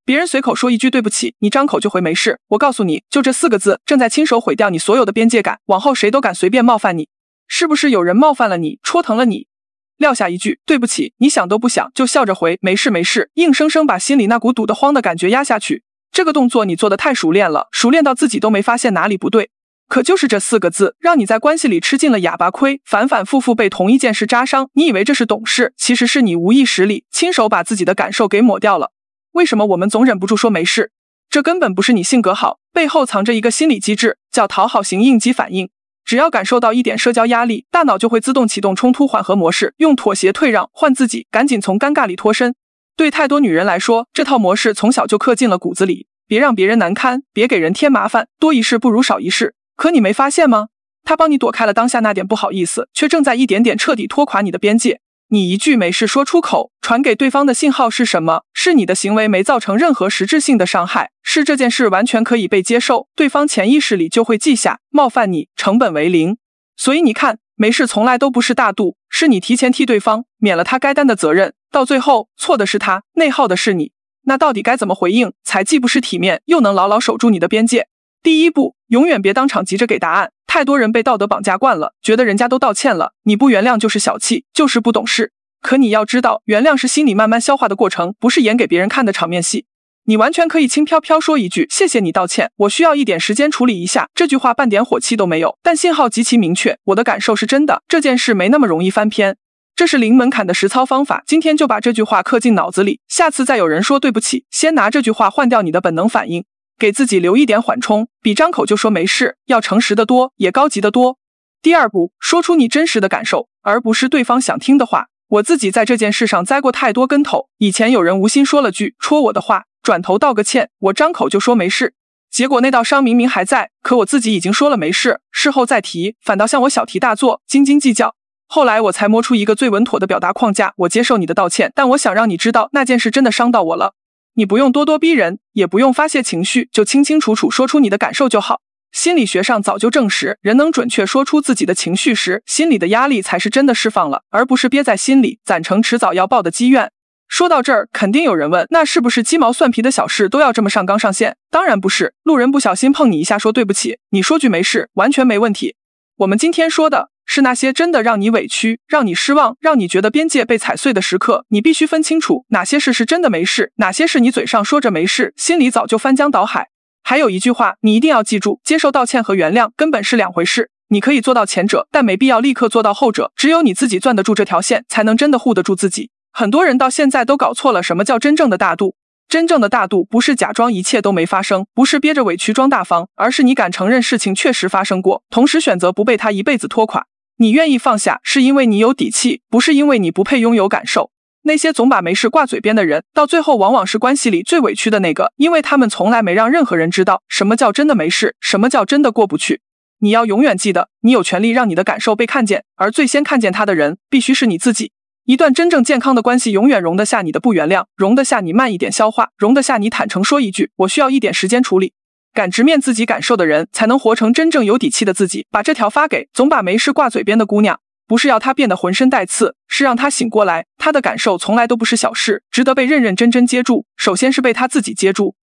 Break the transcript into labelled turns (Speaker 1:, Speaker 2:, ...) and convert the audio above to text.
Speaker 1: 别人随口说一句对不起，你张口就回没事。我告诉你，就这4个字，正在亲手毁掉你所有的边界感，往后谁都敢随便冒犯你。是不是有人冒犯了你，戳疼了你？撂下一句对不起，你想都不想就笑着回没事没事，硬生生把心里那股堵得慌的感觉压下去。这个动作你做得太熟练了，熟练到自己都没发现哪里不对。可就是这4个字，让你在关系里吃尽了哑巴亏，反反复复被同一件事扎伤。你以为这是懂事，其实是你无意识里亲手把自己的感受给抹掉了。为什么我们总忍不住说没事？这根本不是你性格好，背后藏着一个心理机制，叫讨好型应激反应。只要感受到一点社交压力，大脑就会自动启动冲突缓和模式，用妥协退让换自己赶紧从尴尬里脱身。对太多女人来说，这套模式从小就刻进了骨子里，别让别人难堪，别给人添麻烦，多一事不如少一事。可你没发现吗？他帮你躲开了当下那点不好意思，却正在一点点彻底拖垮你的边界。你一句没事说出口，传给对方的信号是什么？是你的行为没造成任何实质性的伤害，是这件事完全可以被接受，对方潜意识里就会记下，冒犯你成本为0。所以你看，没事从来都不是大度，是你提前替对方免了他该担的责任，到最后错的是他，内耗的是你。那到底该怎么回应，才既不失体面，又能牢牢守住你的边界？第一步，永远别当场急着给答案。太多人被道德绑架惯了，觉得人家都道歉了，你不原谅就是小气，就是不懂事。可你要知道，原谅是心里慢慢消化的过程，不是演给别人看的场面戏。你完全可以轻飘飘说一句谢谢你道歉，我需要一点时间处理一下，这句话半点火气都没有，但信号极其明确，我的感受是真的，这件事没那么容易翻篇。这是零门槛的实操方法，今天就把这句话刻进脑子里，下次再有人说对不起，先拿这句话换掉你的本能反应，给自己留一点缓冲，比张口就说没事要诚实的多，也高级的多。第二步，说出你真实的感受，而不是对方想听的话。我自己在这件事上栽过太多跟头，以前有人无心说了句戳我的话，转头道个歉，我张口就说没事，结果那道伤明明还在，可我自己已经说了没事，事后再提，反倒向我小题大做，斤斤计较。后来我才摸出一个最稳妥的表达框架，我接受你的道歉，但我想让你知道那件事真的伤到我了。你不用咄咄逼人，也不用发泄情绪，就清清楚楚说出你的感受就好。心理学上早就证实，人能准确说出自己的情绪时，心里的压力才是真的释放了，而不是憋在心里，攒成迟早要爆的积怨。说到这儿，肯定有人问，那是不是鸡毛蒜皮的小事都要这么上纲上线？当然不是，路人不小心碰你一下说对不起，你说句没事，完全没问题。我们今天说的是那些真的让你委屈、让你失望、让你觉得边界被踩碎的时刻，你必须分清楚哪些事是真的没事，哪些是你嘴上说着没事，心里早就翻江倒海。还有一句话你一定要记住，接受道歉和原谅根本是两回事，你可以做到前者，但没必要立刻做到后者，只有你自己攥得住这条线，才能真的护得住自己。很多人到现在都搞错了什么叫真正的大度。真正的大度不是假装一切都没发生，不是憋着委屈装大方，而是你敢承认事情确实发生过，同时选择不被它一辈子拖垮。你愿意放下，是因为你有底气，不是因为你不配拥有感受。那些总把没事挂嘴边的人，到最后往往是关系里最委屈的那个，因为他们从来没让任何人知道什么叫真的没事，什么叫真的过不去。你要永远记得，你有权利让你的感受被看见，而最先看见它的人必须是你自己。一段真正健康的关系永远容得下你的不原谅，容得下你慢一点消化，容得下你坦诚说一句我需要一点时间处理。敢直面自己感受的人，才能活成真正有底气的自己。把这条发给总把没事挂嘴边的姑娘，不是要她变得浑身带刺，是让她醒过来，她的感受从来都不是小事，值得被认认真真接住。首先是被她自己接住。